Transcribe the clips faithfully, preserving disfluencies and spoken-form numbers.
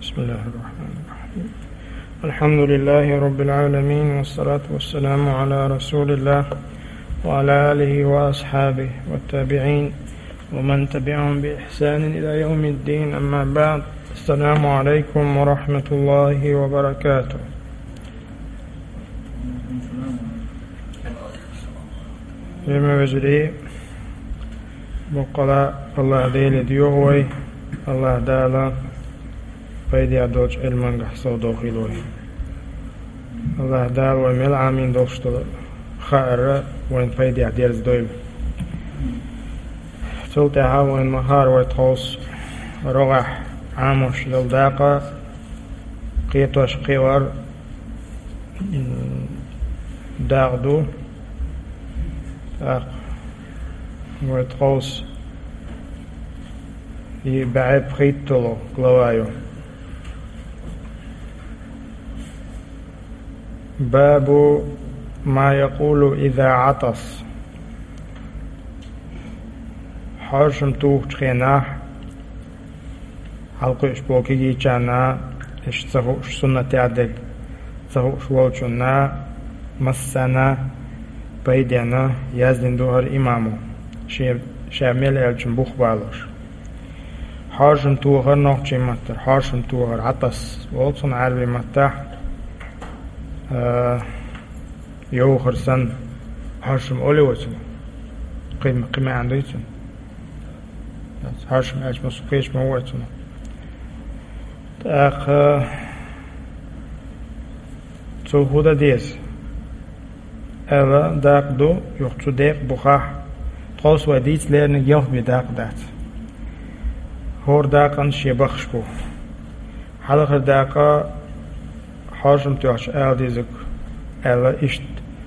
بسم الله الرحمن الرحيم. الحمد لله رب العالمين، والصلاة والسلام على رسول الله وعلى آله وأصحابه والتابعين ومن تبعهم بإحسان إلى يوم الدين. أما بعد، السلام عليكم ورحمة الله وبركاته. بما وجري بقلا الله ديل ديوهوي الله دالا فيدي أدوش علمان قحصو دوخيلوي الله دال وميل عامين دوشتو خائر وين فيدي أديرز دويل تلتها وين مهار ويتخوص رغح عاموش للداقة قيتوش قيور داغدو ويتخوص يبعب خيطلو قلوايو. باب ما يقول إذا عطس. حرشم توخ تخيناح حلقو إشبوكي جيجانا إش تسخوش سنة تعدل تسخوش والجنا مسانا بيدينا يزدن دوهر إمامو شامل الجن بوخ بالوش. حرشم توخر نوخ متر حرشم توخر عطس والصن عربي متح آه يوخر سن حرشم أولي وسن قيمة قيمة عندي سن حرشم أجمع سقيش موت سن تأخ تسوهودا ديس ألا داق دو يوخ ديق بخاح تخلص وديت ليرن يوخ بداق دات هور داقن شيبخش بو حلقة داقا حرشم توحش آل ديزك ألا إشت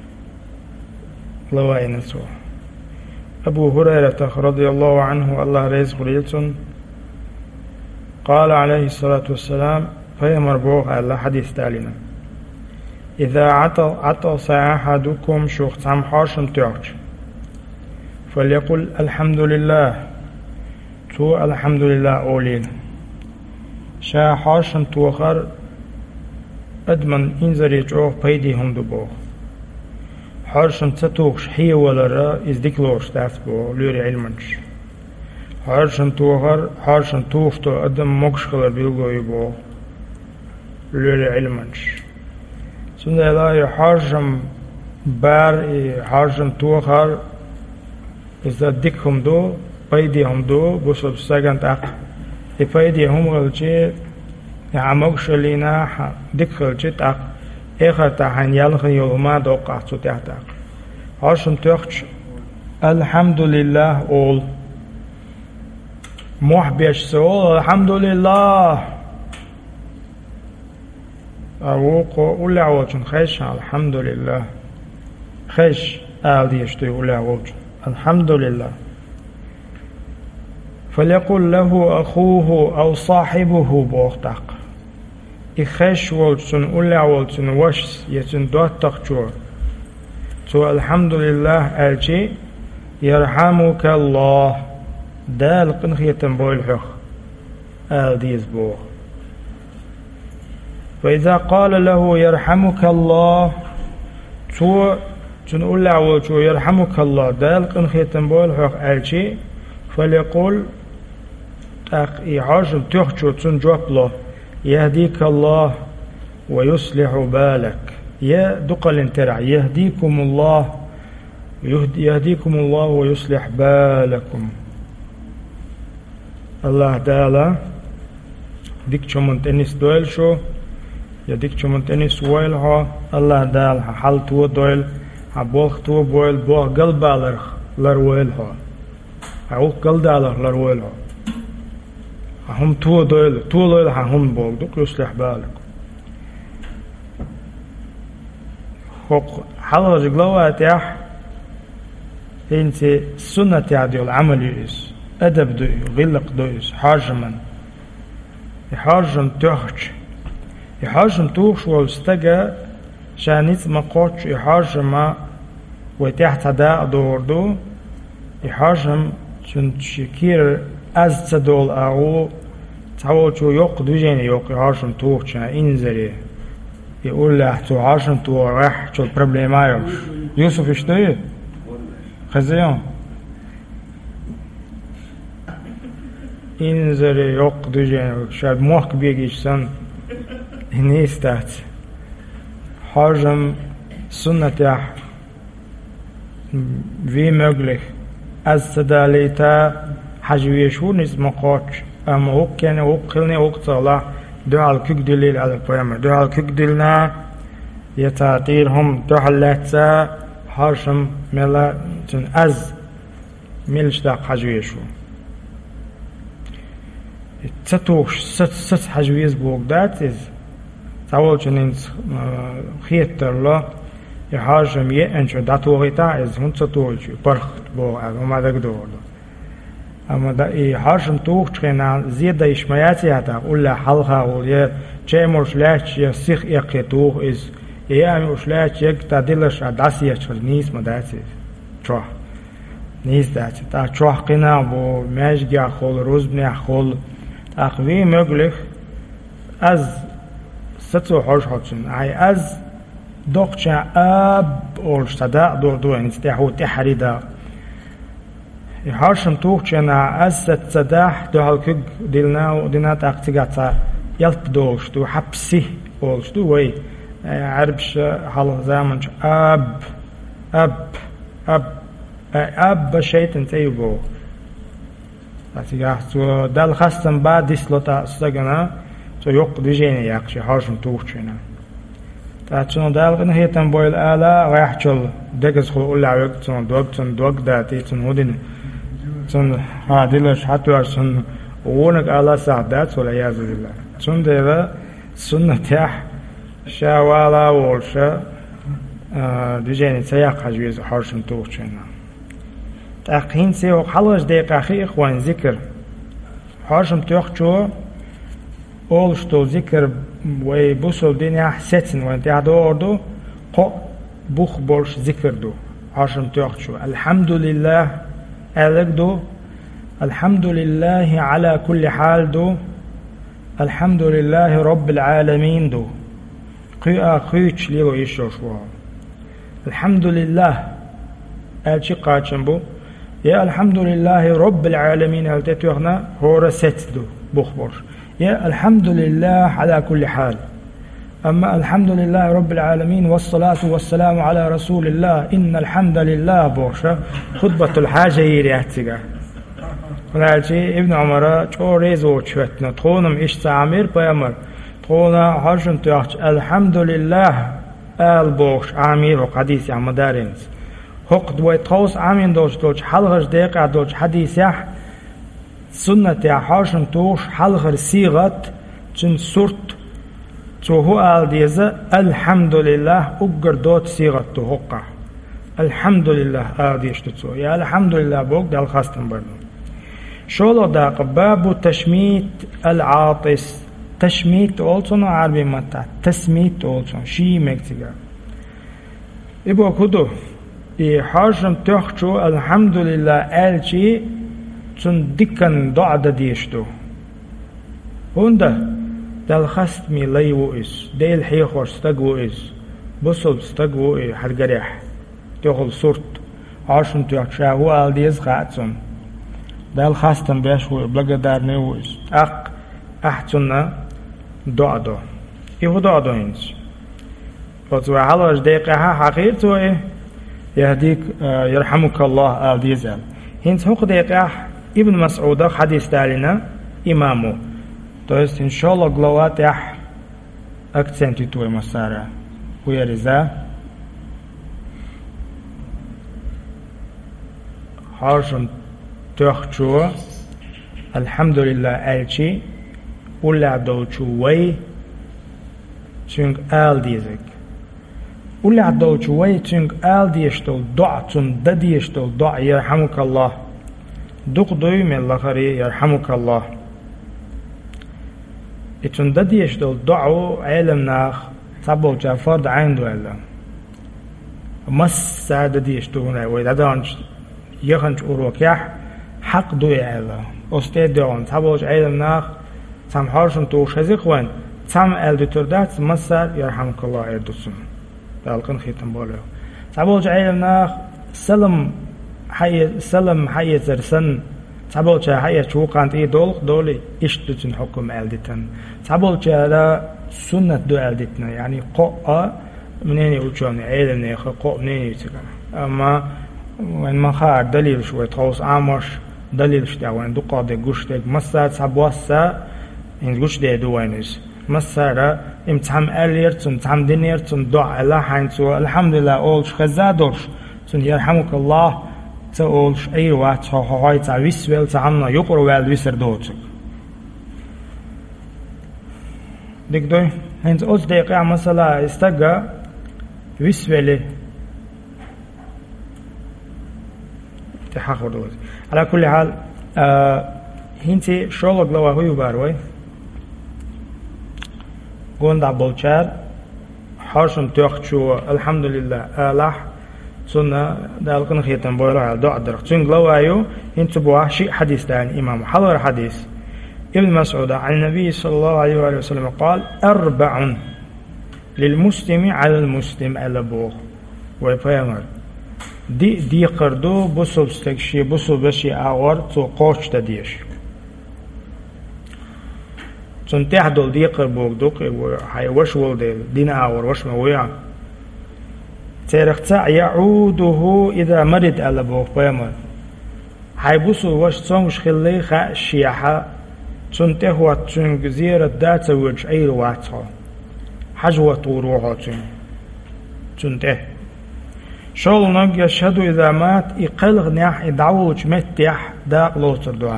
لوين سو. أبو هريرة رضي الله عنه الله رزق ريلسون قال عليه الصلاة والسلام فيمر بوغ الله حديث تالينا إذا عطس أحدكم شخص عم حرشم توحش فليقل الحمد لله تو الحمد لله أولين شا حرشم توخر أدمن إنزر يجوه بيدي هم دبوغ حرشم تتوخش حي ولا را إزدكلوش تافبو لوري علمنش حرشم توخر حرشم توفتو أدم مكشخلر بيلغو يبوغ لوري علمنش سنة الله حرشم بار حرشم توخر إذا ديكهم دو بيدي هم دو بوصل ساقن تاق بيدي هم غلجي عموش لينا ديكل جتاق إخر تاحن يالخن يولما دوقع تتاق عشان تخش الحمد لله أول محبيش سؤال الحمد لله أوقو أولي عوجن خيش الحمد لله خيش آل ديشتي أولي عوجن الحمد لله. فليقول له أخوه أو صاحبه بوختق إخش والسن أولي والسن وش يسن دوت تخجور تو الحمد لله ألجي يرحمك الله دال قنخية بوي الحخ آل ديز بوغ. فإذا قال له يرحمك الله تو تن أولي والسن يرحمك الله دال قنخية بوي الحخ ألجي فليقول تاق إعاجم تخجور تن جواب له يهديك الله ويصلح بالك يا دقل انترع يهديكم الله يهديكم الله ويصلح بالكم. الله دالا ديك شمن تنس دويل شو يديك شمن تنس ويل ها الله دال حل تو دويل حبوخ تو بويل بوخ قلب بالرخ لرويل ها عوق قلب دالر لرويل ها هم تو دويل تو دويل هم بول دوك يصلح بالك. خوق حلقة جلوات يح انت سنة تعدي العمل يس أدب دوي غلق دويس حاجما يحاجم تخش يحاجم توخش واستجا شانيت ما قوتش يحاجم وتحت داء دور دو يحاجم شن شكير از تدول أو تعول شو يق دوجين يق عشرة توه شنا إنزري يقول له تو عشرة توه راح شو البروبليم أيوه يوسف يشتري خزيان إنزري يق دوجين شايف موك بيجيش سن هنيستات حاجم سنة يح wie möglich als Sadalita حجويشون اسم قاتش أما هو كان هو قلنا هو قصلا دعاء الكقدليل على القيامة دعاء الكقدلنا يتعطيرهم دعاء اللاتسا حاشم ملا تن أز ملش داق حجويشون تتوش ست ست حجويز بوغدات إز تعول جنين خيتر الله يحاشم يأنشو داتوغيتا إز هون تتوش برخت بو وما دقدور أما دا إيه حاشم توخ تخينا زيادة إشماياتي هتا أولا حلقة أولا جاي مرشلاش يسيخ إيقي توخ إز إيه أمي مرشلاش يك تدلش عداسي يشغل نيس مداتي تروح نيس داتي تا تروح قنا بو ماجي أخول روزبني أخول أخوي مغلق أز ستو حوش حوشن أي أز دوقشا أب أولش تدا دور دور يعني تتحو تحري دا يحاشم توخشنا أسد صداح دو هالكج دلنا ودنا تاقتقاتا يلت دوش دو حبسي أولش دو وي عربش حال زامنش أب أب أب أب شيء تيبو تاتيجاه تو دال خاصن بعد ديسلوتا سجنا تو يق ديجيني يقشي حاشم توخشنا تاتشون دال غن هيتن بويل آلا رايحشل دقز خلو أولا عوق تون دوق تون دوق داتي تون هودين تون هادلش حتى عشان ونك على سعدات ولا يعز بالله تون ده سنة تح شوالا ورشة دجاني سياق حجوز حرشن توقشنا تأخين سيوق حلوش دقيقة أخي إخوان ذكر حرشن توقشوا أول شتو ذكر ويبوسوا الدنيا حسن وانت عدو أردو قو بوخ بولش ذكر دو حرشن توقشوا الحمد لله ألك دو الحمد لله على كل حال دو الحمد لله رب العالمين دو قيا قيتش ليو يشوشوا الحمد لله ألشي قاتشنبو يا الحمد لله رب العالمين هل تتوخنا هو رست دو بخبر يا الحمد لله على كل حال أما الحمد لله رب العالمين والصلاة والسلام على رسول الله إن الحمد لله بوشة خطبة الحاجة يرياتيها ولكن ابن عمر توريزو تشوتنا تخونم إيش تعمير بيامر تخونا حرشن تيحش الحمد لله آل بوش عمير وقديس يا مدارنس هقد ويتخوص عمين دوش دوش حلغش ديقع دوش حديث يح سنة يا حرشن توش حلغر سيغت جن سورت تو هو آل ديزا الحمد لله أقر دوت سيغت تو هقع الحمد لله آل ديشتو يا الحمد لله بوك دال خاستن برنو شولو داق باب تشميت العاطس تشميت أولسون عربي متى تسميت أولسون شي مكتيغا إبو كدو إي حاجم تخشو الحمد لله آل شي تون دكان دعدا ديشتو هوندا دال خست مي ليو إس ديل حيخوش ستقو إس بصل ستقو إي حرقريح تخل صورت عاشم تخشا هو آل ديز خاتسون دال خاستن بيشو بلغ دار نيوز اق احتنا دعدو ايهو دعدو انس فتوى حلوش ديقها حقيرتو ايه يهديك يرحمك الله آل ديزال هنس هوق ديقه ابن مسعود حديث دالنا امامو то есть иншаллах глава тях акценти туе масара уяриза حاشم تخشوا الحمد لله ألشي ولا دوتشوي تشنك آل ديزك ولا دوتشوي تشنك آل ديشتو دعتم دديشتو دع يرحمك الله دق دوي من الأخري يرحمك الله اتون دديشتو دعو علم ناخ تبو جافرد عين دو علم مس سعد ديشتو هنا ويدادانش يخنش أوروكيح حق دوي علم أستيد دون تبوش علم ناخ تام حارشن توش هزيق وين تام الدتردات مسار يرحمك الله يردسون دالقن خيتم بوله تعبول جعلنا سلم حي سلم حي زرسن تعبول جا حي شو كانت إيه دول دولي إيش تجن حكم الدتن تعبول جا سنة دو الدتنا يعني قاء منين يوجون علم يخ قاء منين يتكلم أما وين ما خار دليل شوي تخلص عامش دليل شتى وين دو قاضي قشتك مسار تعبوسا إن قش ده دوينس مسار امتحان أليرتون امتحان دينيرتون دعاء الله حينتو الحمد لله أولش خزادوش تون يرحمك الله تقولش أي وقت هاي تعويس ويل تعمنا يقر ويل ويسر دوتك ديك دوي هنت أوز دقيقة مثلا استجا ويس ويلي تحقق دوت على كل حال آه هنتي شغلك لو هو يباروي قوند عبالشار حاشم تيخشو الحمد لله آلح سنة دالقن خيتن بويرا دعا درق تنق لو ايو ينتبوا شيء حديث دان إمام حضر حديث ابن مسعود عن النبي صلى الله عليه وآله وسلم قال أربع للمسلم على المسلم على بوغ ويفهمر دي دي قردو بصل استكشي بصل بشي آور تو قوش تديش تنتح دول دي قربوغ دوك هاي وش ولدل دين آور وش مويا تاريختا يعوده إذا مرض على بوغ بيامر هاي بصل وش تنغش خلي خا الشيحة تنتح واتشنغ زيارة داتا وجه أي رواتها حجوة طوروها تن تنتح شغل نق يشهد إذا مات يقلغ نيح يدعوج متيح داق لوتر دعاه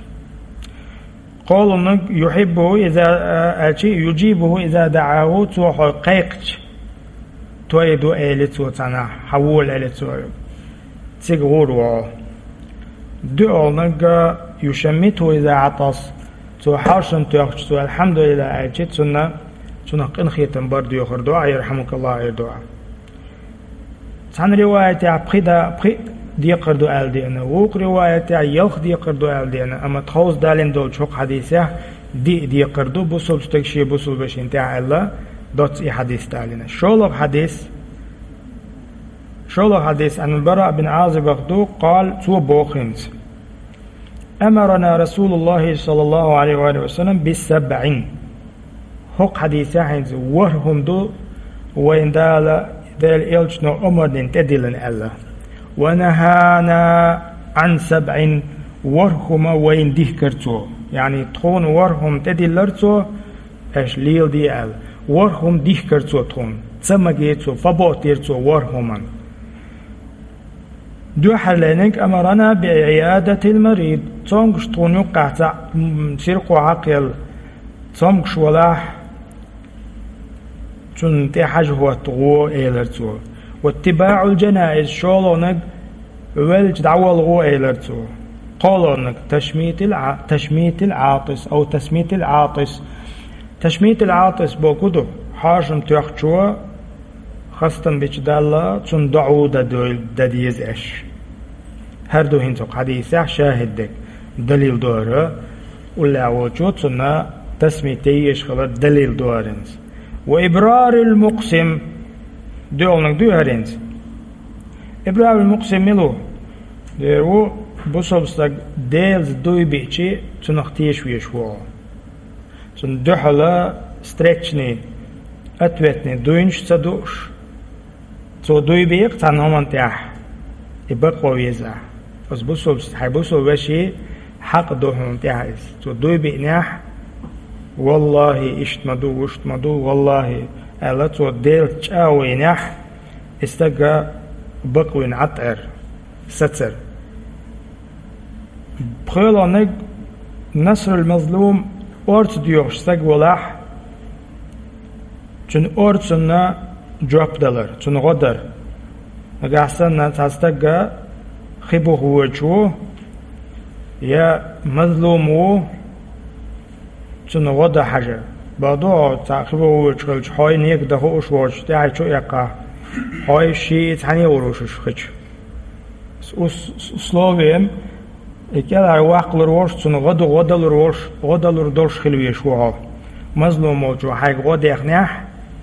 قال نق يحبه إذا أتي يجيبه إذا دعاه توح قيقش تويدو إلت وتنا حول إلت تيغور و دعو نق يشمته إذا عطس تو حاشن توخش تو الحمد لله أتي تنا تنا قنخيتن برضو يخر دعاء يرحمك الله يدعاء عن رواية عقيدة دي قردو آل دينا ووق رواية يلخ دي قردو آل دينا أما تخوص دالين دول شوق حديثة دي دي قردو بوصل تكشي بوصل باش انتاع الله دوت اي حديث دالينا شولو حديث شولو حديث عن البراء بن عازب أخدو قال تو بوخنز أمرنا رسول الله صلى الله عليه وآله وسلم بالسبعين هوق حديثة هنز ورهم دو وين دال دال إلجنا أمرن تدلن الله ونهانا عن سبع ورهم وين ديه كرتو يعني تخون ورهم تدلرتو اش ليل دي ال ورهم ديه كرتو تخون تسمجيتو فبوتيرتو ورهما دو حلينك أمرنا بعيادة المريض تونغش تونيو قاعتا سيرقو عقل تونغش ولاح تون تحج هو تغو إيلرتو واتباع الجنائز شولونك ولج دعوة الغو إيلرتو قولونك تشميت الع... تشميت العاطس أو تسميت العاطس تشميت العاطس بوكودو حاجم تيخشوا خاصة بيش دالا تون دعو دادويل داديز اش هردو هنتو حديثة شاهدك دليل دوره ولا وجود تون تسميتي اش خلال دليل دورنز وإبرار المقسم دولنك دو هرينز إبرار المقسم ملو ديرو بصوبستك ديلز دوي بيشي تنختيش ويشوه تن دحلا ستريتشني أتوتني دوينش تدوش تو دوي بيق تنهمان تاح يبقى ويزع بس بصوبست حي بصوب بشي حق دوهم تاحيز تو دوي بيقناح والله اشتمدو واشتمدو والله ألتو ديل تشاوي نح استقى بقوين عطر ستر بخيلا نق نصر المظلوم أورت ديوش استقى لح چون أورت سنة جواب دلر چون غدر نقاحسن تستقى خبو هوچو يا مظلومو چون غدا حاجة بعدو تعقيبه وشغلش هاي نيك دهوش واش تعي شو يقع هاي شيء تاني وروشش خش سلوفيم إكلا واقل روش تون غد غدل روش غدل ردوش خلوي شوها مظلوم وجو حي غد يخنيح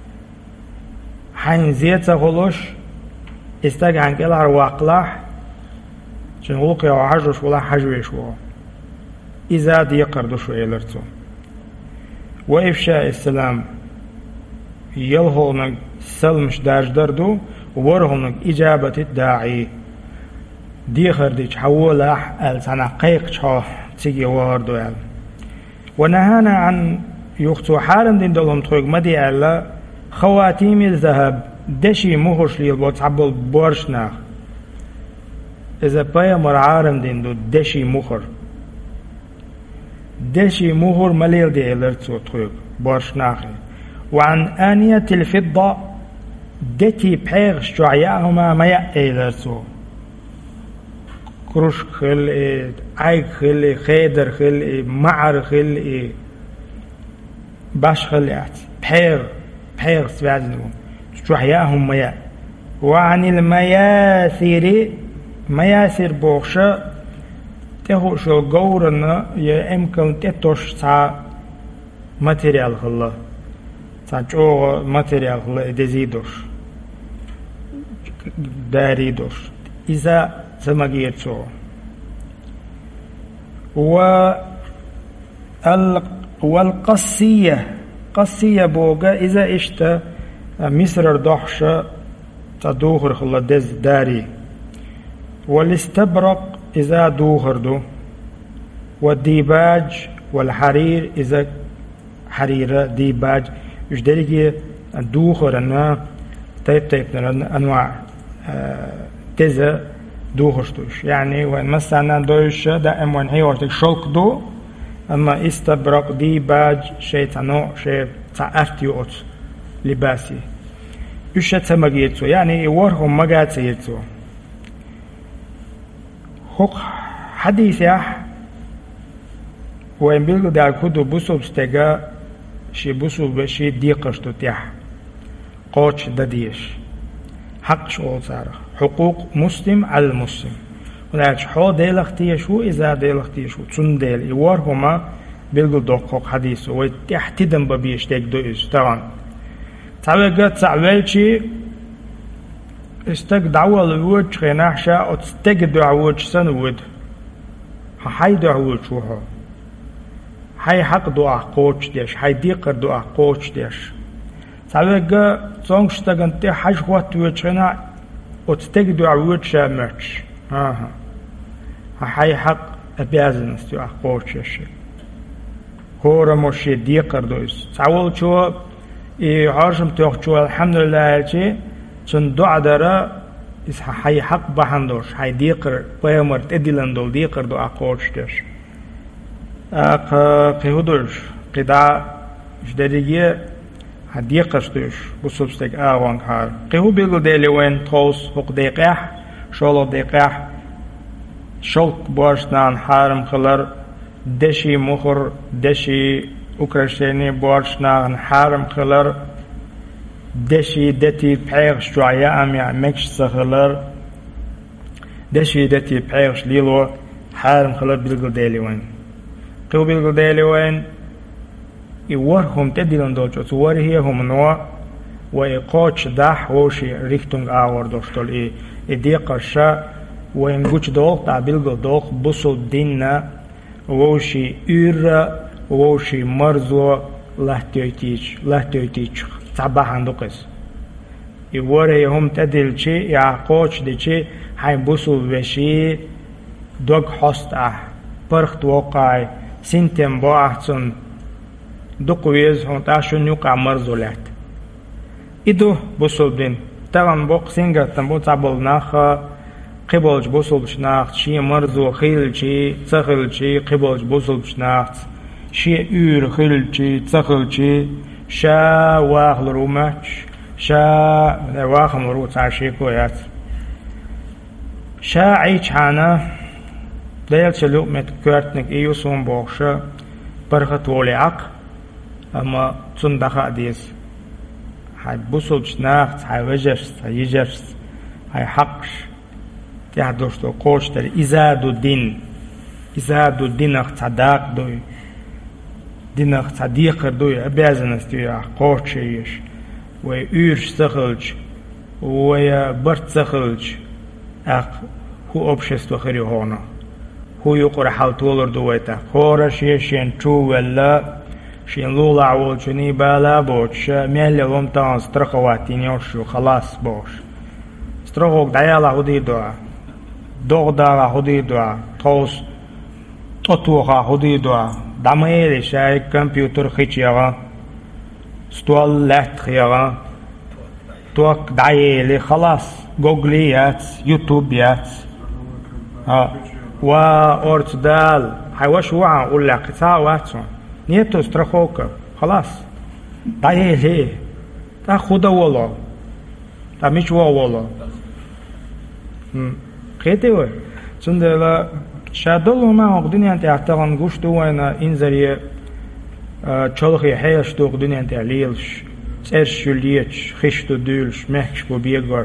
حين زيت غلوش استاج عن كلا واقلاح شنغوق يا عجوش ولا حجوي شوها إذا دي قردو شو إلرتو وإفشاء السلام يلهونك سلمش داج دردو ورهونك إجابة الداعي دي خرديش حولاح السنة قيق شاه تيجي واردو يال ونهانا عن يختو حالم دين دولهم تخيق مدي ألا خواتيم الذهب دشي مهوش ليل واتعبل بورشناخ إذا بايا مرعارم دين دو دشي مهر دشي مهر مليل دي إلرتو تخيق بورشناخي وعن آنية الفضة دتي بحيغ شعياهما ما يأيلرتو كروش خل عيق خل خيدر خل معر خل باش خليات بحيغ بحيغ سبعزنهم شعياهم ما يأ وعن المياثير مياثير بوخشة تهوش الجورنا يمكن تتوش تا ماتيريال خلا جو ماتيريال خلا دزيدوش داريدوش إذا سمجيتو و والقصية قصية بوغا إذا إشتا مصر ردوحشة تدوهر خلا دز داري والاستبرق إذا دوهر دو والديباج والحرير إذا حريرة ديباج يجدري دوخر أنواع طيب طيب أنواع تزا دوخرتوش يعني وين مثلا دوش دائما وين هي وقت شلق دو أما استبرق ديباج شيء تنوع شيء تعرتيوت لباسي يش تمجيتو يعني يورهم مجاتيتو هوك حديث يح وين بيلقوا دار كودو بوسو بستجا شي بوسو بشي ديقش تتيح قوش دديش حق شو صار حقوق مسلم على المسلم ولكن حو ديل اختيشو إذا ديل اختيشو تون ديل يوار هما بيلقوا دوقوق حديثو ويتحتدن ببيش تيك دو إيش طبعا تعويقات تعويلشي استك دعوة الوجه خناحشا أو تستك دعوة سنود هاي دعوة شوها هاي حق دعاء قوش ديش هاي ديقر دعاء قوش ديش تعويقا تونغشتاقن تي حاج خوات وجه خناح أو تستك دعوة شامرش ها هاي حق أبيازن دعاء قوش ديش هورا موشي ديقر دويس تعوال شو إيه عارشم توخشو الحمد لله هالشي چون دعا داره إس حي حق بحندوش حي ديقر بيامر تدلن دول ديقر دعا قوشتش أق قهودوش قدا جدريجي هديقشتوش بسوبستك آوان كار قهو بيلو ديلي وين توس فوق ديقاح شولو ديقاح شولك بارشنان حارم خلر دشي مخر دشي أكرشيني بارشنان حارم خلر دشي دتي بحيغش جوعيا أم يعمكش سخلر دشي دتي بحيغش ليلو حارم خلر بيلقل ديلي وين قيو بيلقل ديلي وين يورهم تدلن دوجوت ورهي هم نوا ويقوش داح وشي ريختونغ آور دوشتول إي إدي قرشا وين قوش دوغ تا بيلقل دوغ بصل ديننا ووشي إيرا ووشي مرزو لهتيوتيش لهتيوتيش تعبان دقس يوري هم تدل شيء يعقوش دي شيء هاي بوصل بشي دوغ حست اه برخت وقاي سنتم باحتن دقويز هم تاشون يوقع مرزولات إدو بوصل بين طبعا بوق سنجر تنبو تعبل ناخا قبلج بوصل بشناخت شي مرزو خيل شي تخل شي قبلج بوصل بشناخت شي يور خيل شي تخل شي شا واخل روماتش شا واخل روت عشيكويات شا عيش حانا ديال شلوك متكرتنك ايو سون بوخشا برخت ولي عق اما تندخا ديس هاي بوصلش ناخت هاي وجرس هاي يجرس هاي حقش تحدوش تو قوش تر ازادو دين إزادو دينخ تصدق دوي دينخ تصديق دوي обязанность يا قوتشيش ويورش سخلش ويبرت سخلش أخ هو общество خريهونا هو يقرأ حالت ولر دويتا خورش يشين شو ولا شين لولا والشني بالا بوش ميل لهم تان استرخواتين يوشو خلاص بوش استرخوك دايالا هدي دوا دوغدالا هدي دوا توس توتوغا هدي دوا داميلي شاي كمبيوتر خيچيغا ستوال لات خيغا توك دايلي خلاص جوجليات يوتيوبيات ها وأورت دال حيوش وعى ولا قطع واتسون نيتو استرخوك خلاص دايلي تا خدا والله تا مش والله خيتي سندلا شادلو ما الدنيا انت اعتقن قشتو وانا انزري چولخي حيش تو الدنيا انت عليلش سيرش يليتش خشتو دولش مهكش ببيغوش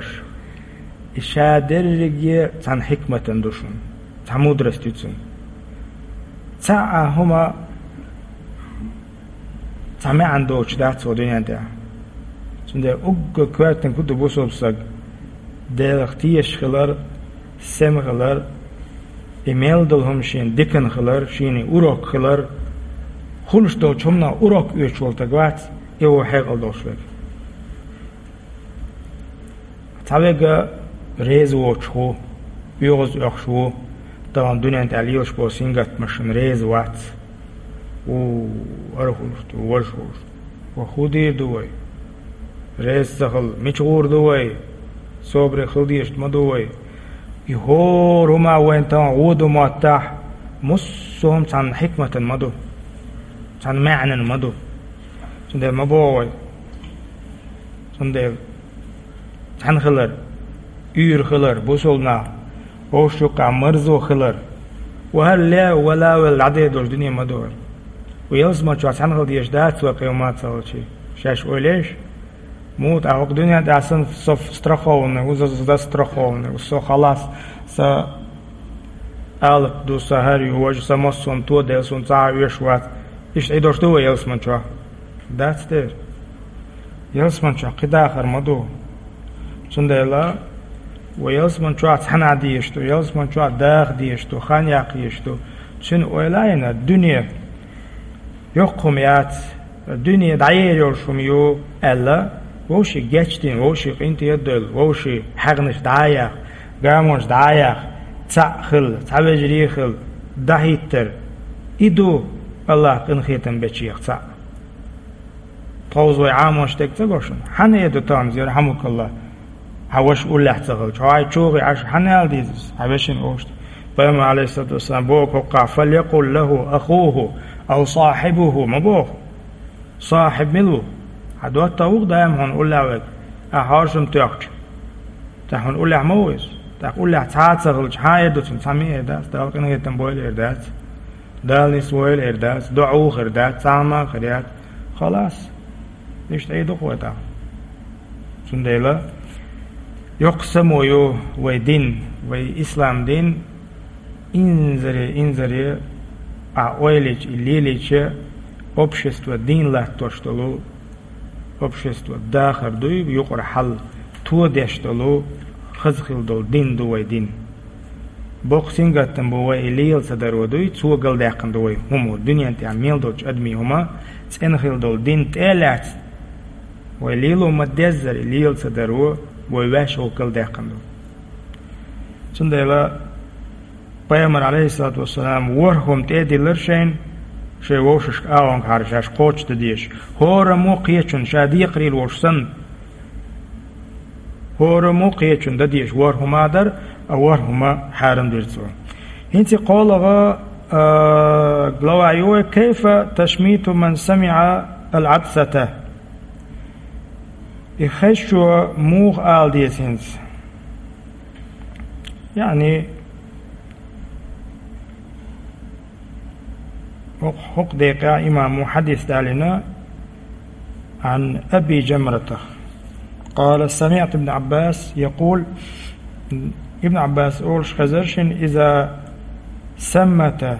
شادرجي تان حكمة دوشون تان مدرستيتون تا هما تامي عندوش داتو الدنيا انت سنده اوغ كوارتن كدو بوسوبساق دلختيش خلر سم خلر إيميل دلهم شين ديكن خلر شيني أوروك خلر خلش دو چمنا أوروك يشول تقوات يو حيق الدوشوك تابعه ريز وچو بيوز اخشو دان دنيا انت عليوش بو سينغت مشن ريز وات و ارخوشت و ورشوشت و خودير دوي ريز سخل ميچور دوي صبر خلديشت مدوي يهور هما وينتان عودو ماتح مصهم تان حكمة مدو تان معنى مدو سندل مبوي سندل تان خلر يور خلر بوصلنا وشوكا مرزو خلر وهل لا ولا والعدد الدنيا مدور ويلزم تشوف تان خل ديش دات وقيمات صالشي شاش وليش موت أوق دنيا داسن صف استرخون وزز دا استرخون وصو خلاص س ألف دو سهري ووجه سمسون تو دلسون تاع يشوات إيش عيدوش دو يلسمن شو دات دير يلسمن شو قد آخر مدو سندلا ويلسمن شو تحنا ديشتو يلسمن شو داخ ديشتو خانياق يشتو شن ولاينا الدنيا يقوم يات الدنيا دعير يرشم يو ألا ووشي geçtin, ووشي قينت يدل, ووشي حقنش دعايق, قامونش دعايق, تأخل, تعبجري خل, دهيتر, إدو الله قنخيتن بچيق تأ. طوزوي عامونش تكتبوشن, حني يدو تامز يرحمك الله, هواش أوله تغل, شوائي چوغي عش حني الديزس, هبشن أوشت. فيما عليه الصلاة والسلام بوك وقع فليقل له أخوه أو صاحبه مبوخ, صاحب ملو, عدوات تاوغ دايم هون قول لعوك أحارشم تيقش تحون قول لع مويس تقول لع تعاد سغلش هاي دوتن سامي إرداس تاوكن هيتن بويل إرداس دال نسويل إرداس دعوخ إرداس ساما خريات خلاص ليش تعيدو قوتا سنديلا يقسم ويو ويدين وي إسلام دين إنزري إنزري أعويليش إليليش общество دين لا توشتلو общество داخل دوي يقر حل تو دشتلو خزخل دول دين دوي دين بوخسين قتن بوي إليل صدر دوي تو قل داقن دوي همو دنيا انت عميل دوش أدمي هما تنخل دول دين تالات وإليلو مدزر إليل صدر بوي واشو قل داقن دو سندلا پیامبر عليه الصلاة والسلام ورهم تأدي لرشين شيء ووشش آوان كارشاش قوش تديش هورا موقيتشن شادي قريل وشسن هورا موقيتشن تديش ورهما در أو ورهما حارم درسوا انت قولها آه قلوا كيف تشميت من سمع العدسة يخشوا موغ آل ديسينز يعني حق دقيقة إمام محدث دالنا عن أبي جمرة قال سمعت ابن عباس يقول ابن عباس أولش خزرشن إذا سمت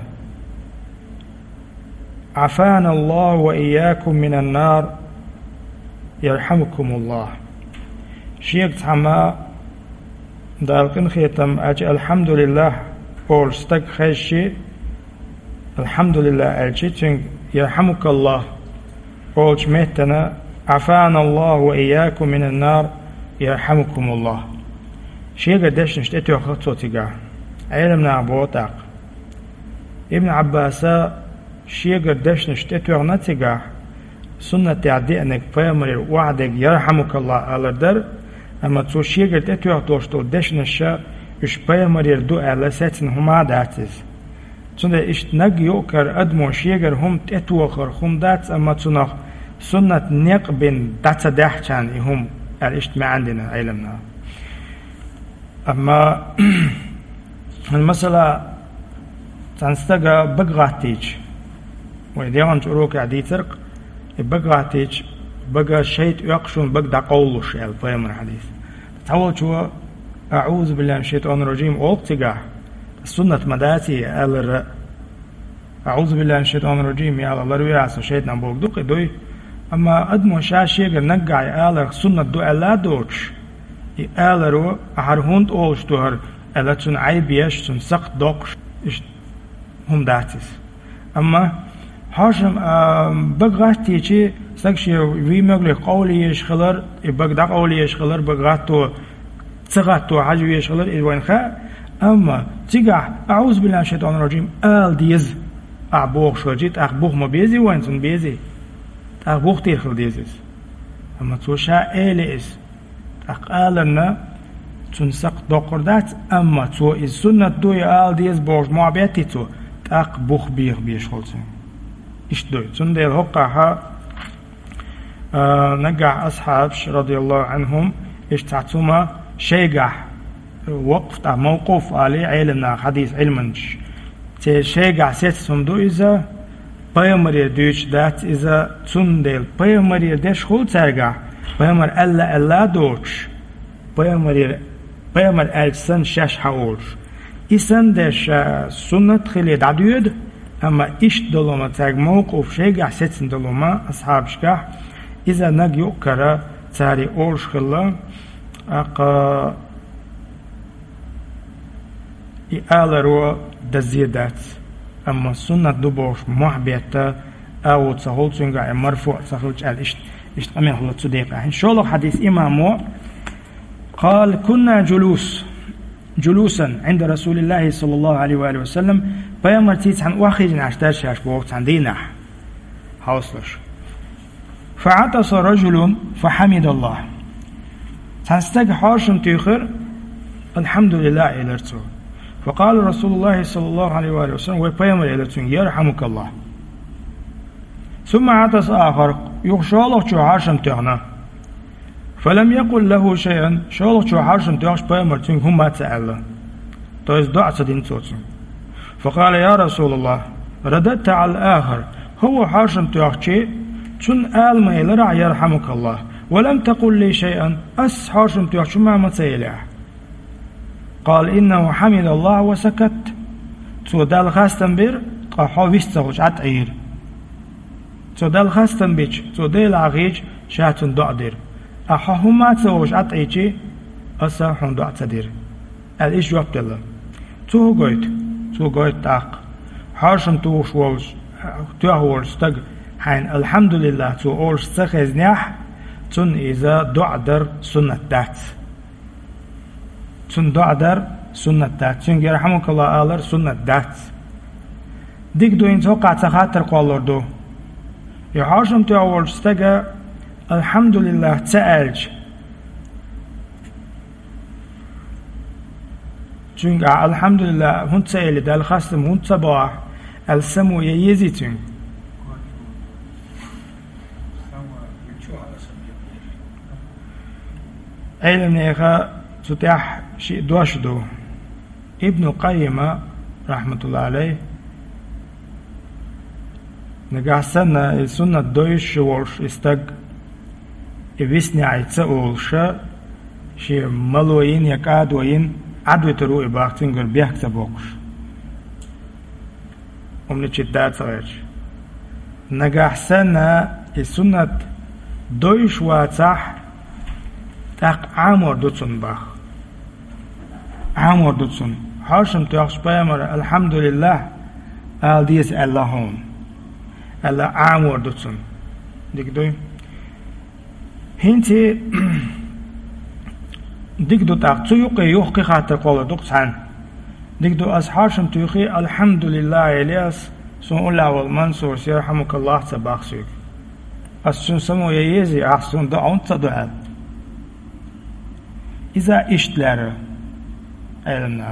عفانا الله وإياكم من النار يرحمكم الله. شيخ تحما دالقن خيتم أج الحمد لله أول استق خيشي الحمد لله أجي يرحمك الله أول مهتنا عفانا الله وإياكم من النار يرحمكم الله. شيخ قديش نشتتو خطوتي علمنا بوتاق ابن عباس شيء قديش نشتتو نتيجة سنة تعدينك فيمر وعدك يرحمك الله على الدر أما تو شيء قديتو توشتو دش نشا إش فيمر يردو على ساتن هما داتز سنة إش نجيو كر أدمو شيء هم تتو خر هم دات أما تنخ سنة نقبن دات دحشان هم الاجتماع عندنا علمنا. أما المسألة تنستجى بقعتيج ويديان جروك عدي ترق بقعتيج بقى شيء يقشون بقى قولش يعني فهم الحديث تحول شو أعوذ بالله من الشيطان الرجيم أوبتجع السنة مداتي على أعوذ بالله من الشيطان الرجيم يا الله روي عسى شيطان بوق دوق دوي أما أدم شاشيق نجع على سنة دو ألا دوش على رو أحرهند أولش دوهر ألا تون عيبيش تون سقط دوقش هم داتس أما هاشم بقعتي شيء سكشي ويمغلي قولي يشخلر بقدر قولي يشخلر بقعتو تغطو حاجة يشخلر إذا خا أما تيجا أعوذ بالله من الشيطان الرجيم آل ديز أعبوخ شوجيت أخبوخ ما بيزي وين تون بيزي أخبوخ تيخل ديزيز أما توشا إيليس أقالنا تنسق دقردات أما تو السنة دوي آل ديز بوش معبيتي تو تاق بوخ بيخ بيش خلصين إيش دوي تندي الهقها آه نقع أصحاب رضي الله عنهم إيش تعتوما شيقع وقف تاع موقوف عليه علمنا حديث علمنش تي شيقع سيتسهم دو إذا بيمرير دوش دات إذا تندي بيمرير ديش خل ترقع بيمر ألا ألا دوش بيمرير بيمر ألسن شاش حولش إسن دش سنة خليد عدود أما إيش دلوما تاق موقف شيقع سيتسن دلوما أصحاب شكاح إذا نج يؤكر تاري أولش خلا أقا يألرو دزيدات أما سنة دبوش محبيتا أو تسهل تنقع مرفوع تسهل تقال إيش إيش أمين الله تصديقه إن شاء الله حديث إمامه قال كنا جلوس جلوسا عند رسول الله صلى الله عليه وآله وسلم بيامرتيت عن واخد عشتار شاش بوقت عن دينح حوصلش فعطس رجل فحمد الله تنستق حاشم تيخر الحمد لله إلرتو فقال رسول الله صلى الله عليه وآله وسلم ويبيامر إلرتو يرحمك الله ثم عطس آخر يخشالك شو حاشم تيغنا فلم يقل له شيئا شالك شو حاشم تيغش بيامر تيغ هم ما تسأل تويز دعت دين توتو فقال يا رسول الله رددت على الآخر هو حاشم تيغشي تن آل ما يلرع يرحمك الله ولم تقل لي شيئا أس حاشم تيغش ما متسيلع قال إنه حمد الله وسكت تو دال خاستن بير قاحو ويستغش عتعير تو دال خاستن بيش تو ديل عغيج شاتن دعدير أحا هما تسوش عتعيجي أسا حن دعتدير الإيش جواب دل تو قويت تو قويت تاق حاشم توش وولش تو هولش تق حين الحمد لله تو أولش سخز نيح تن إذا دعدر سنة دات تن دعدر سنة دات تن يرحمك الله آلر سنة دات ديك دو إن توقع تخاطر قولر دو يحاشم تو أولش تق الحمد لله تألج تن الحمد لله هون تسأل دال خاصم هون تباح السمو ييزيتن علم نيخا تتاح شيء دوشدو ابن قيمة رحمة الله عليه نقع سنة السنة دوش ورش استق إبسني عيتسا أولشا شيء ملوين يكادوين عدو تروي باقتين قر بيحك تبوكش أمني شدات صغير نجاح سنة السنة دويش واتح تاق عامور دوتسون باخ عامور دوتسون حاشم تياخش بيامر الحمد لله آل ديس اللهم الله عامور دوتسون ديك دوي هنتي ديك دو تاق تيوقي يوقي خاطر قول دوقسان ديك دو أصحاشم تيوقي الحمد لله إلياس سون الله والمنصور سيرحمك الله تباخ سيك أسون سمو ييزي أحسن دعون تدعال إذا إشتلر أيلنا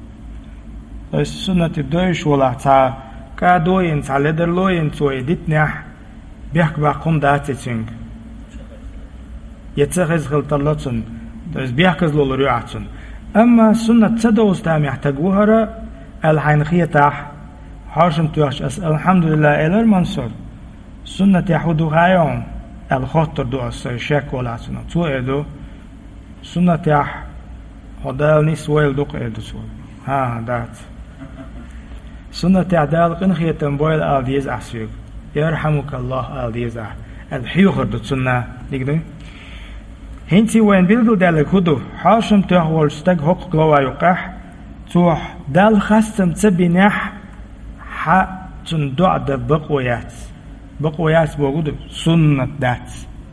السنة دويش ولا تا كادوين تعلدر لوين توي ديتنح بيحك باقوم داتتشنج يتخذ خلطلتن دوز بيحكز لولريعتن أما سنة تدوز تام يحتاجوها الحينخية تاح حاشم تويش أسأل الحمد لله إلى المنصور سنة يحودو غايون الخطر دو أسر شاك ولا سنة تو إدو سنة يح هدال نيس ويل دوق إدو سوال ها دات سنة يعدال قنخية تنبويل آل ديز أحسيق يرحمك الله آل ديز أح الحيوخر دو سنة ديك هنتي وين بيلدو دالك هدو حاشم توح والستاق حق قلوا يقح توح دال خاستم تبينح حق تندع دا بقويات بقويات بوجود سنة دات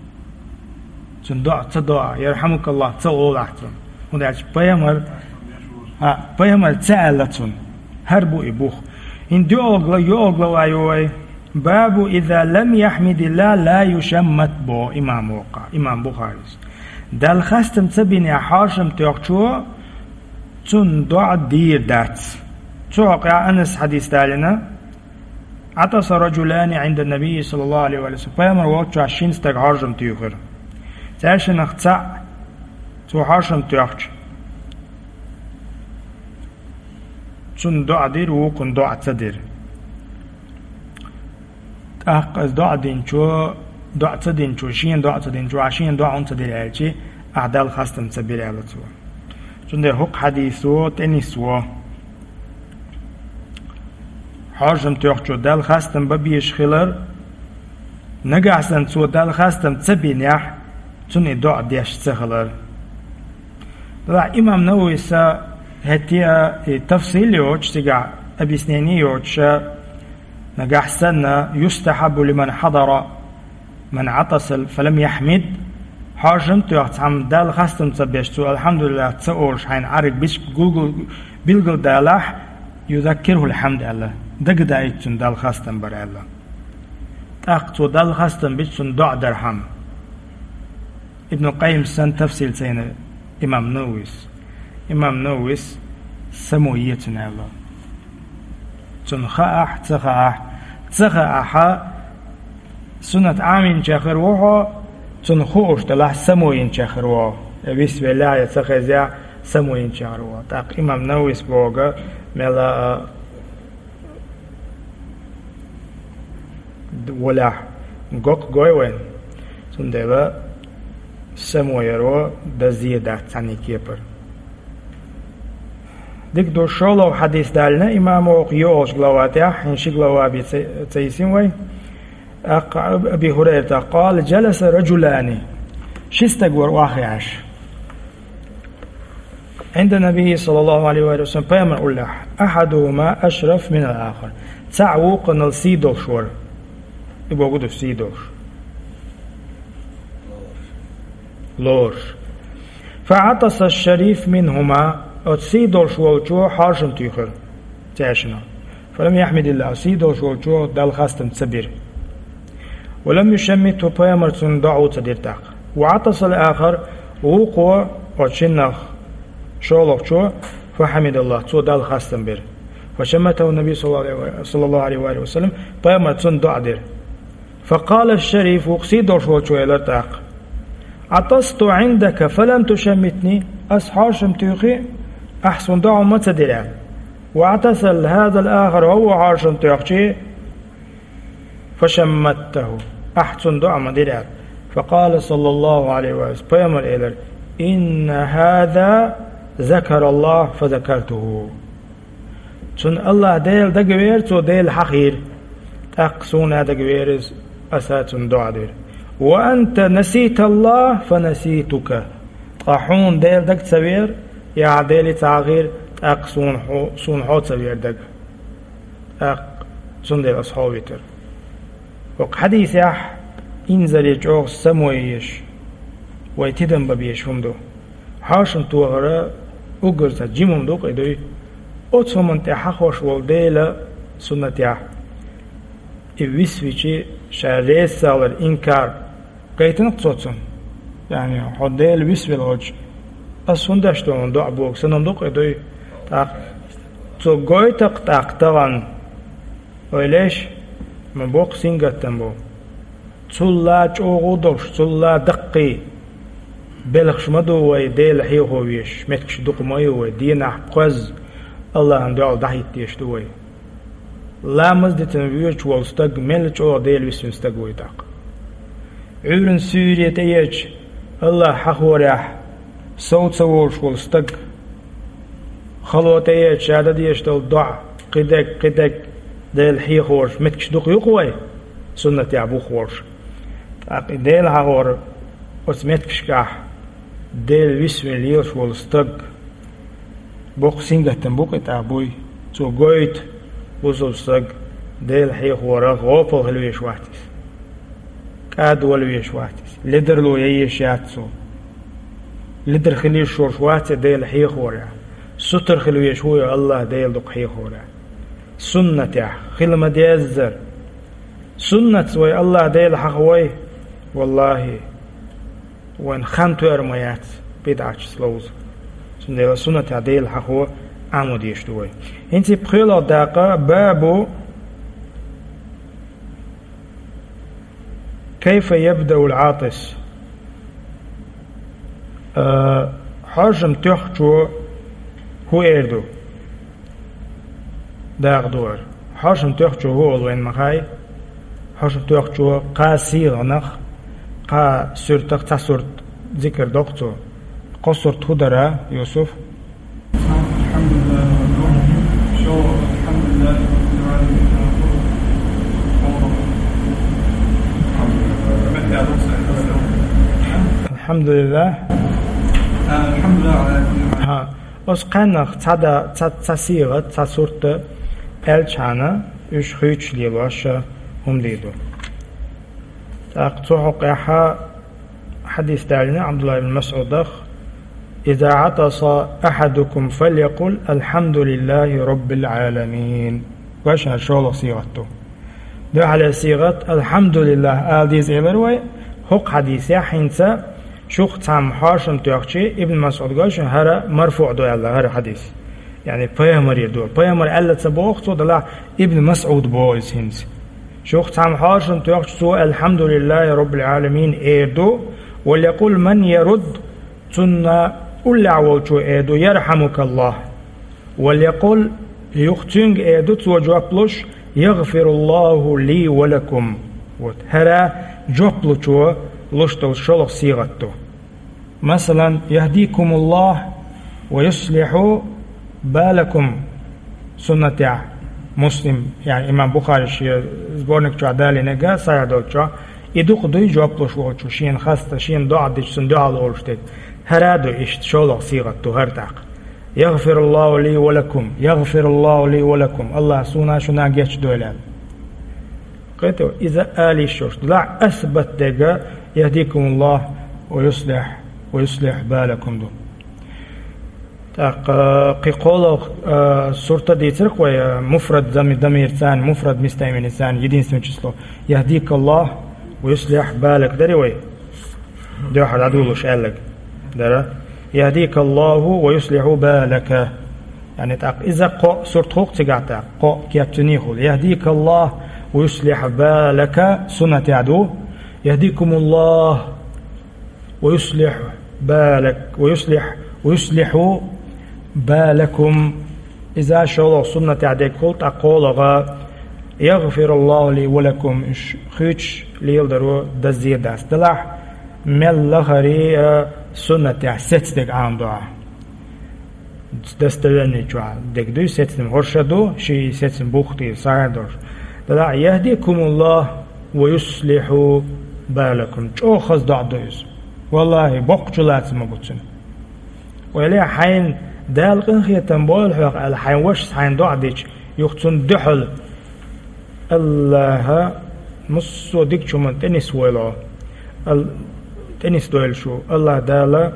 تندع تدع يرحمك الله تقول أحسن وداش بيمر ها بيمر تألتون هربو إبوخ إن دعوة يوغلا ويوي باب إذا لم يحمد الله لا يشمت بو إمام وقع إمام بخاري دال خاستم تبيني حاشم تيقشو تندع دير دات توقع أنس حديث دالنا عطس رجلان عند النبي صلى الله عليه وسلم فيامر وقت عشرين استق حرجم تيوخر تعشن اختع تو حرجم تيوخر تون دع دير وقن دع تدير تأقز دع دين شو دع تدين شو شين دع تدين شو عشين دع عن تدير عالشي أعدال خاستم تبير عالتو تون ده حق حديثو تنسو حاجم تيوخشو دال خاستم ببيش خلر نجاحسن تو دال خاستم تبينيح توني دع ديش تخلر طلع إمام نووي سا هتيا تفصيل يوش تقع أبي سنيني يوش نجاحسن يستحب لمن حضر من عطس فلم يحمد حاجم تيوخشو دال خاستم تبيشتو الحمد لله تسأولش حين عارك بيش جوجل بيلقل دالح يذكره الحمد لله دق دايتون دال خاستن بر الله تاقتو دال خاستن بيتون دع درهم ابن القيم سن تفصيل سين إمام نوويس إمام نوويس سمويتنا الله تن خاح تخاح تخاح سنة عامين شاخر وحو تن خوش تلاح سموين شاخر وحو بسم الله يتخذ سموين شاخر وحو تاق إمام نوويس بوغا ملا ولا غوك غوين سندلا سمويرو دزيدا تاني كيبر ديك دو شولو حديث دالنا إمام وقيوش غلواتيح إنشي غلوابي تيسين وي أبي هريرة قال جلس رجلان شستقور واخيعش عند النبي صلى الله عليه وسلم فيما أقول له أحدهما أشرف من الآخر تعوق نلسيدو شور يبقى وجوده في سيدوش لور فعطس الشريف منهما أتسيدوش والجو حاجم تيخر تعشنا فلم يحمد الله سيدوش والجو دال خاستم تسبير ولم يشمته بيامرتون دعو تدير تاق وعطس الآخر وقوة وشنخ شولوك شو فحمد الله تو دال خاستم بير فشمته النبي صلى الله عليه وآله وسلم بيامرتون دعو دير فقال الشريف وقصيدوش والجو يلرتاق عطست عندك فلم تشمتني أصحاشم تيخي أحسن دعو ما تدري وعطس هذا الآخر وهو عاشم تيخي فشمته أحسن دعو ما تدري فقال صلى الله عليه وسلم فيمر إلر إن هذا ذكر الله فذكرته سن الله ديل دقوير تو ديل حقير تقصون هذا قويرز أساس دعدير وأنت نسيت الله فنسيتك طاحون ديل دق سوير يا ديل تغير تقصون حو صون حو سوير دق أق سن ديل أصحابيتر وحديث يح إنزل يجوغ سمويش ويتدم ببيش فمدو حاشم توغرا أقرز جيمم دوق إدوي أتصمن تحخوش والديل سنة يح إبسويشي شاريس سالر إنكار قيتن قصوصن يعني حديل بسوي الوج أصندشتون دو أبوك سنم دوق إدوي تاق تو قويتق تاق تغن ويليش من بوق سنغتن بو تلا جوغو دوش تلا دقي بلخش مدو وي ديل حيو هويش متكش دوق مايو وي دينا قوز الله عندو دحيت ديش دوي لا مزدتن بيوش والستق ملش او ديل بسم استق ويتاق عورن سورية ايج الله حخوريح صوت سووش والستق خلوت ايج شادة ديش دول دع قدك قدك ديل حي خورش متكش دوق يقوي سنة يعبو خورش تاق ديل حخور اسمتكش كاح ديل بسم ليوش والستق بوق سنغتن بوق اتعبوي تو قويت وصلصق ديل حي خورا غوفل هلويش واتس كاد ولويش واتس لدر لو ييش ياتسو لدر خليش شورش واتس ديل حي خورا ستر خلويش هو الله ديل دق حي خورا سنة خلما ديزر سنة وي الله ديل حقوي والله وين خانتو ارميات بدعش سلوز سنة سنة ديل حقوي عمود يشتوي انتي بخيلا داقة بابو كيف يبدأ العاطس أه حاجم تحجو هو ايردو داق دور حاجم تحجو هو الوين مخاي حاجم تحجو قا سيغنخ قا سرتق تسرت ذكر دقتو قصر تودرا يوسف الحمد لله شو الحمد لله الحمد لله الحمد لله على كل حال. Os qanaq tada tasira tasurta elchana üç hüçli başa umdidu. Taqtuq yaha hadis dalina Abdullah ibn Mas'ud إذا عطس أحدكم فليقل الحمد لله رب العالمين. وش هالشغل صيغته؟ ده على صيغة الحمد لله. هذه زيبروي حق حديث حينسا شوخ تام حاشم تياخشي ابن مسعود قالش هذا مرفوع دو الله هذا حديث يعني بيامر يدور بيامر ألا تبوخ تو دلا ابن مسعود بويس هنس شوخ تام حاشم تياخشي الحمد لله رب العالمين إيدو وليقول من يرد تنا قل عوالشو إيدو يرحمك الله وليقول يختنج إيدو توجوبلش يغفر الله لي ولكم هذا جوبلشو لشتو شلخ صيغته مثلا يهديكم الله ويصلح بالكم سنة مسلم يعني إمام بخاري شيء زبونك جو عدالي نجا سيادو جو يدوق دوي جوبلش وچو شين خاصة شين دعا ديش سن دعا لولشتك هرادو إشت شلخ صيغته هرتاق يغفر الله لي ولكم يغفر الله لي ولكم الله سونا شنا جيش دولان قلتو إذا آلي شوش لا أثبت دقا يهديكم الله ويصلح ويصلح بالكم دو تاق قيقولو سورة دي ترك ويا مفرد ضمير ثاني مفرد مستعمل ثاني يدين سمجسلو يهديك الله ويصلح بالك دري وي دو حد عدولوش قالك درا يهديك الله ويصلح بالك يعني تاق إذا قو سورة خوق تقعتا قو كيبتنيخو يهديك الله ويصلح بالك سنة عدو يهديكم الله ويصلح بالك ويصلح ويصلح بالكم إذا شاء سنة عديك قلت أقولها يغفر الله لي ولكم خيش ليلدرو دزير داس دلح مل لغري سنة ستدك عن دعا دستلني جوا دكدو ستن هرشدو شي ستن بوختي ساردور لا يهديكم الله ويصلح بالكم جو خز دعدوز والله بقجلات ما بتسن ولا حين دالقن خيتن بول حق الحين وش حين دعديش يختن دحل الله مصو ديك شو من تنس ولا التنس دويل شو الله دالا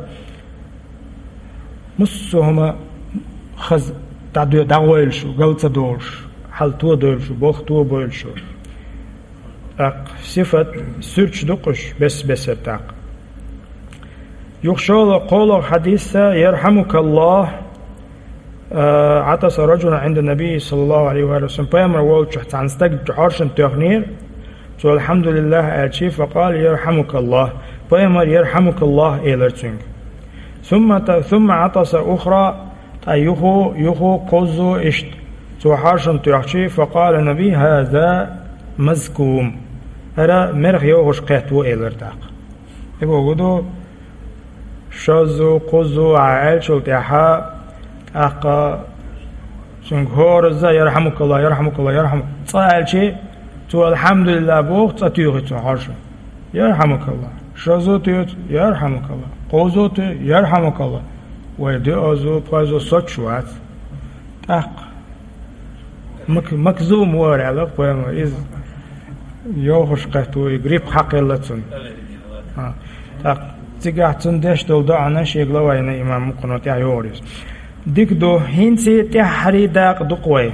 مصو هما خز تعدو دعويل شو قلت دورش حل تو دويل شو بوخ تو بويل شو اق صفة سرچ دقش بس بس تاق يخشى قول حديثة يرحمك الله آه عطس رجل عند النبي صلى الله عليه وآله وسلم بيامر والش عن استجد حرشن تغنير تو الحمد لله ألشي فقال يرحمك الله بيامر يرحمك الله إيلرتشنج ثم ثم عطس أخرى يخو يخو قوزو إشت تو حرشن تغشي فقال النبي هذا مزكوم هذا مرخ يوغش قهتو إيلرتاق يبقى قدو شازو قوزو عائل شو تيحا أقا شنغور زا يرحمك الله يرحمك الله يرحمك صايل شيء تو الحمد لله بوخ تطيغ تو حرش يرحمك الله شازو تيوت يرحمك الله قوزو تي يرحمك الله ويدي أزو بازو صوتشوات أق مك مكزوم ورا لا قوم إز يوخش قهتو يقرب حق اللتون ها أق تيجاتون دش دول دعنا شيء وين إمام مقنوط يعوريس ديك دو هنسي تحري داق دقوي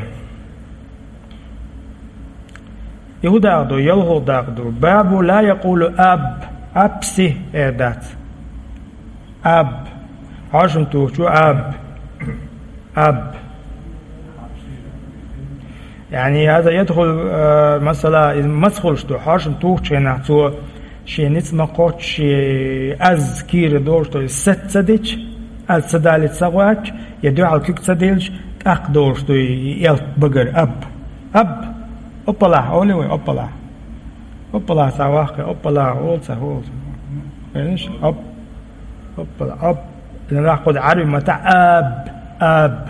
يهودا دو يلهو داق دو باب لا يقول أب أبسي إعداد أب عشان تو شو أب أب يعني هذا يدخل آه مثلا مسخول شتو عشان تو شينا تو شي نسمع قط شي أز كير دور تو ست صديق أز صدالت سواك يدو على كيك صديلش أق دور تو يل بقر أب أب أبلا أولي وي أبلا أبلا سواك أبلا أول سهول إيش أب أبلا أب لنا قد عربي متى أب أب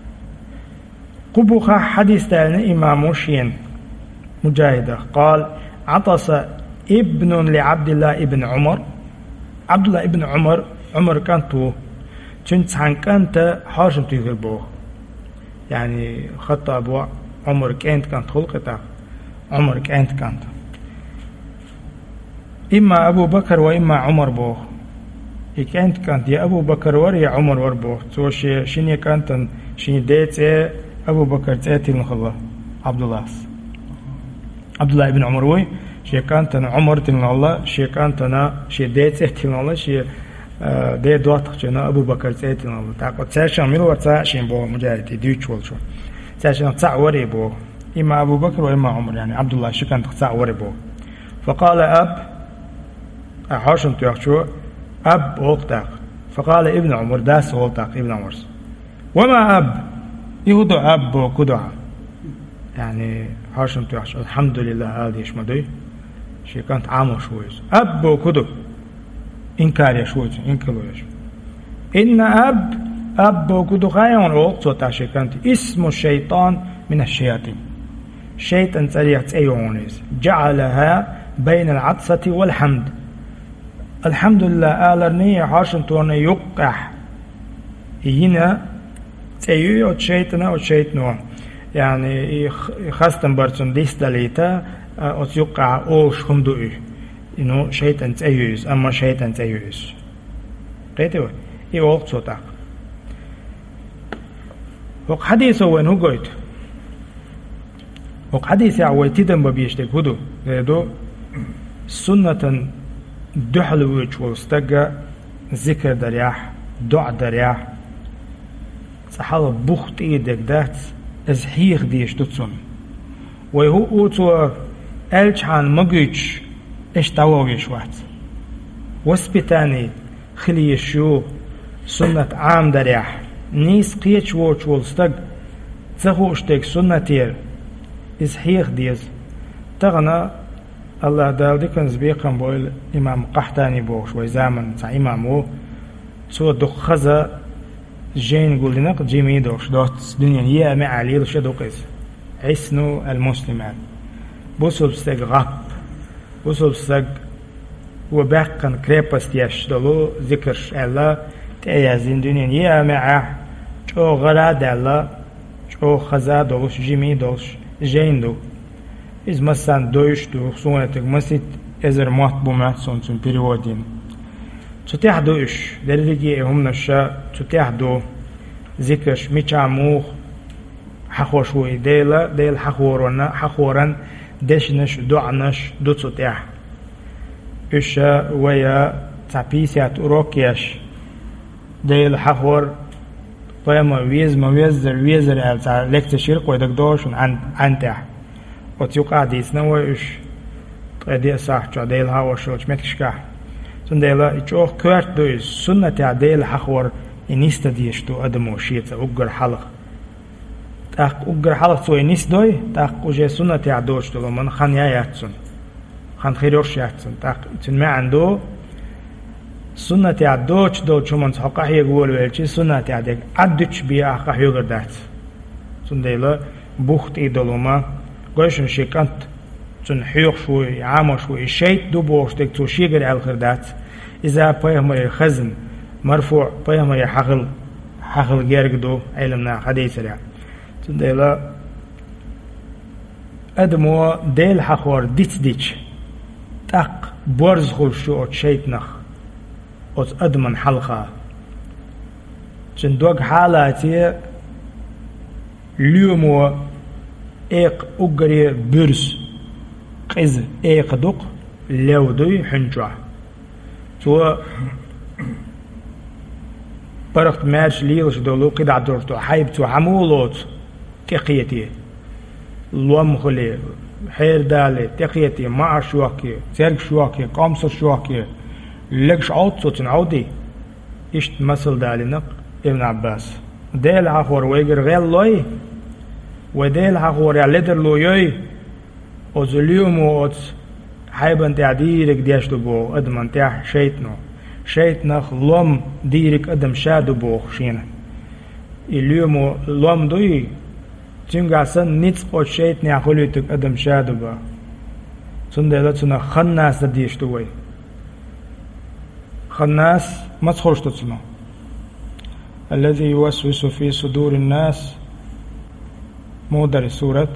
قبوخ حديث تاني إمام شين مجاهدة قال عطس ابن لعبد الله ابن عمر عبد الله ابن عمر عمر كان تو كنت عن كانت حاشم تيغربوه يعني خطأ أبو عمر كانت كانت خلقته عمر كانت كانت إما أبو بكر وإما عمر بوه كانت كانت يا أبو بكر ور يا عمر ور بوه تو شي شني كانت شني ديت أبو بكر تأتي من الله عبد الله عبد الله ابن عمر وي شي كانت أنا عمر تن الله شي كانت أنا شي ديت تأتي من الله شي ديت دوات جنا أبو بكر تأتي من الله تاقو تساشن من ورتا شين بوه مجاهد ديوش والشو تساشن تسع وري بوه إما أبو بكر وإما عمر يعني عبد الله شي كانت تسع وري بوه فقال أب أحاشن تيخشو أب وقتك فقال ابن عمر داس وقتك ابن عمر وما أب يهدو أب وكدع يعني حاشم تيخشو الحمد لله هذه شمدي شي كانت عامو شويس أب وكدع إنكار يشويس إنكار يشويس إن أب أب وكدع خيان وقت شي كانت اسم الشيطان من الشياطين شيطان تريح تأيونيس جعلها بين العطسة والحمد الحمد لله آلرني حاشم تورني يقح هنا تأيو أو شيطنا أو شيطنوا يعني خاصة برسون ديستاليتا أو يقع أو شخمدوي إنه شيطان تأيوز أما شيطان تأيوز قيتوا إيه وقت صوتك وق حديثه وين هو قيت وق حديث يعوي تدم ببيشتك هدو هدو سنة دحل وجه واستجى ذكر درياح دع درياح صحابة بوخت إيدك دات إزحيخ ديش تتصن ويهو أوتو ألش عن مجيش إيش تواويش وقت وسبتاني خلي شو سنة عام درياح نيس قيتش ووش والستج تخو اشتك سنة تير إزحيخ ديز تغنى الله دال دي كان زبيقن بويل إمام قحتاني بوش ويزامن تاع إمامو سوى دخزة جين قولناق جيمي دوش دوت دنيا هي مع عليل شدوقس عسنو المسلمان بوصل بستق غاب بوصل بستق وباقن كريبست يش دلو ذكر الله تأيازين دنيا هي مع جو غراد الله جو خزا دوش جيمي دوش جين دو إز مثلا دوش دو خصونتك مسيت إزر موت بومات سونسون بريودين تتاح دوش درجي هم نشا تتاح دو ذكرش ميشاموخ حخوشوي ديلا ديل حخورنا حخورن دشنش دعنش دو تتاح إشا ويا تعبيسات روكيش ديل حخور فما ويز ما ويزر ويزر على لكتشير قويدك دوش عن عن تاح وتيوقع ديسنا ويش قدي صح جو ديل هاو شوش متكشكا سنديلا يجوخ كوارت دويس سنة تعديل حخور إنيستا ديشتو أدمو شيتا أقر حلق تاق أقر حلق سو إنيس دوي تاق أجي سنة تعدوشتو لمن خان ياتسون خان خيروش ياتسون تاق تنمع عندو سنة تعدوش دو چومن حقا يقول ويلچي سنة تعديك عدوش بيا حقا يقر دات سنديلا بوخت إيدولوما قوشن شيكانت تن حيوق شوي عام شوي شيء دو بوشتك تو شيغر على الخردات إذا بيهم خزن مرفوع بيهم حقل حقل جارك دو علمنا حديث رع تنديلا أدمو ديل حخور ديت ديتش تاق برز خلشو أو شيء نخ أو أدمن حلقة تندوق حالاتي اليوم إيق أقري برز قز إيق دق لودي حنجوا تو برقت مارش ليلش دولو قد عدرتو حيبتو حمولوت تقيتي لوم خلي حير دالي تقيتي مع شواكي ترك شواكي قامص شواكي لكش عود صوتن عودي اشت مثل دالي نق ابن عباس ديل حخور ويقر غير لوي وديل حخور يعلدر لويوي وزليوم ووت حيبن تعديرك ديشتو بو ادمن تاح شيطنو شيطنخ لوم ديرك ادم شادو بو خشينا اليوم لوم دوي تنقاسن نيتس قوت شيطني اخوليتك ادم شادو با سندلتنا خناس ديشتو وي خناس ما تخرجتو تسمع الذي يوسوس في صدور الناس مودر سورة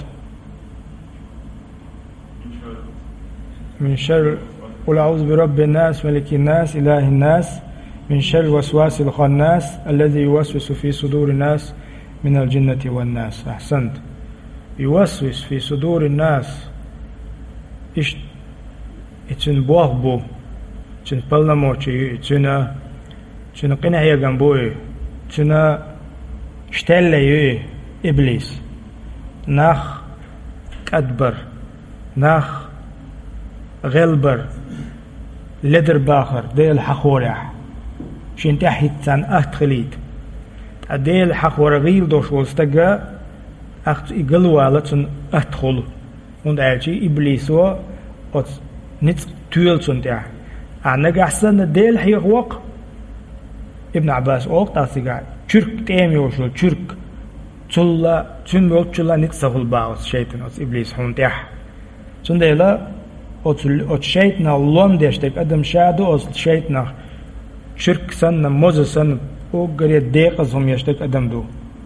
من شر قل أعوذ برب الناس ملك الناس إله الناس من شر وسواس الخناس الذي يوسوس في صدور الناس من الجنة والناس. أحسنت. يوسوس في صدور الناس إيش إتشن بوغبو إتشن بلموشي إتشن إتشن قناع يجنبوي إتشن اشتلي إبليس ناخ كدبر ناخ غلبر لدر باخر ديل حخورح شين تحت سان أتخليت ديل حخور غيل دوش والستقى أخت إقلوا لتن أدخل und أجي إبليسو أت نت تول سنتع أنا أحسن ديل حيق وق ابن عباس وق تاسيقا شرك تيم يوشل شرك تلا تن وق تلا نت سهل باوس شيطان أت إبليس هونتع سنديلا أت أت شيطان اللهم ديشتك أدم شادو أت شيطان شرك سن موز سن وقري ديقز هم يشتك أدم دو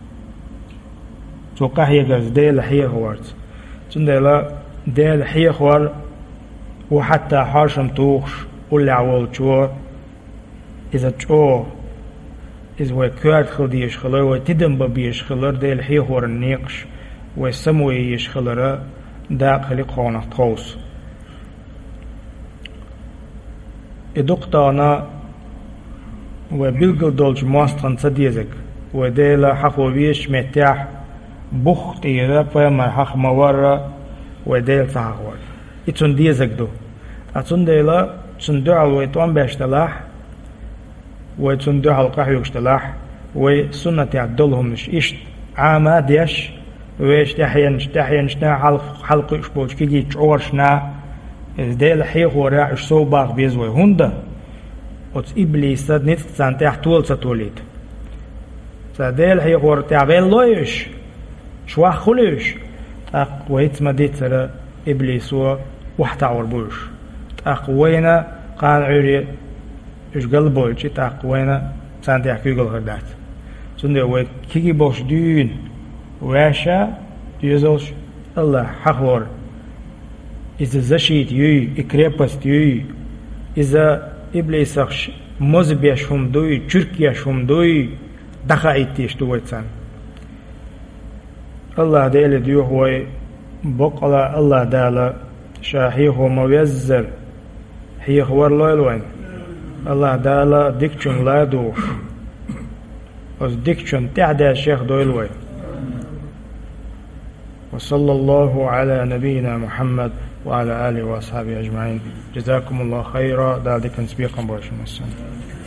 توقع هي جز ديل حيه خوارت تندلا ديل حيه خوار وحتى حاشم توخش ولا عوال شو إذا شو إذا وكارت خلديش خلر وتدم ببيش خلر ديل حيه خوار النيقش وسموي يش خلره دا خلق خانه تخوص إدقتانا وبيلقل دولج ماسترن صديزك وديلا حقوبيش متاح بخت إيرا فيما حق مورا وديل صحوار إتون ديزك دو أتون ديلا تون دعا ويتوان باشتلاح ويتون دعا القحي يشتلاح وسنة عدلهم نش إشت عاما ديش ويش تحين تحين شنا حلق حلق إشبوش كيجي تعور شنا ديل حيخ ورا إش سو باغ بيزوي هندا وت إبليس نت سانتح طول ستوليد تدل هي غور تعبيل لويش شو خلوش تقويت مديت ر إبليس وحتى عربوش تقوينا قان عري إيش قلبوش تقوينا سانت يحكي قل غردات سنده وكيكي بوش دين واشا يزوش الله حقور إذا زشيت يي إكريبست يي إذا إبليس أخش مزبيش هم دوي تركياش هم دوي دخايتيش دويتسان الله ديل ديو هو بقلا الله دالا شاهي هو موزر هي خوار لويلوين الله دالا ديكشن لا دوش وز ديكشن تعدى الشيخ دويلوين وصلى الله على نبينا محمد وعلى آله وأصحابه أجمعين جزاكم الله خيرا دال ديكن سبيقا بوشن السنة